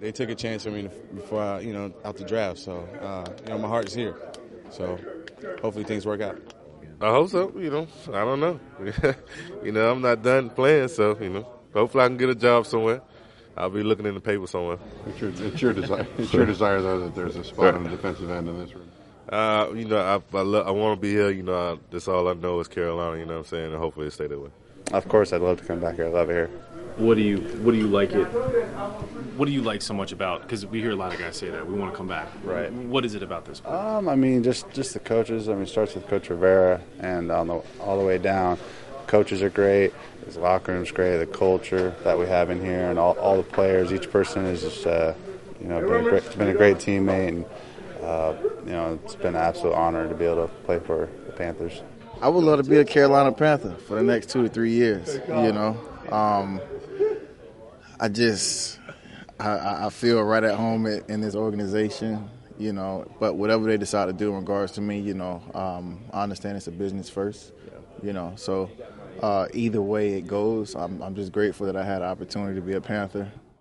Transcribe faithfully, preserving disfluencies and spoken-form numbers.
they took a chance on me before I, you know, out the draft. So, uh, you know, my heart's here. So, hopefully things work out. I hope so. You know, I don't know. you know, I'm not done playing, so you know, hopefully I can get a job somewhere. I'll be looking in the paper somewhere. It's your, it's your desire. It's your desire, though, that there's a spot on the defensive end in this room. Uh, you know, I I, lo- I want to be here. You know, I, that's all I know is Carolina. You know what I'm saying, and hopefully it stay that way. Of course, I'd love to come back here. I love it here. What do you What do you like it? What do you like so much about? Because we hear a lot of guys say that we want to come back. Right. What is it about this place? Um, I mean, just just the coaches. I mean, it starts with Coach Rivera, and on the all the way down, coaches are great. His locker room's great. The culture that we have in here, and all, all the players. Each person is just, uh, you know, been a great, it's been a great teammate, and uh, you know, it's been an absolute honor to be able to play for the Panthers. I would love to be a Carolina Panther for the next two to three years. You know, um, I just I, I feel right at home in this organization. You know, but whatever they decide to do in regards to me, you know, um, I understand it's a business first. You know, so uh, either way it goes, I'm, I'm just grateful that I had the opportunity to be a Panther.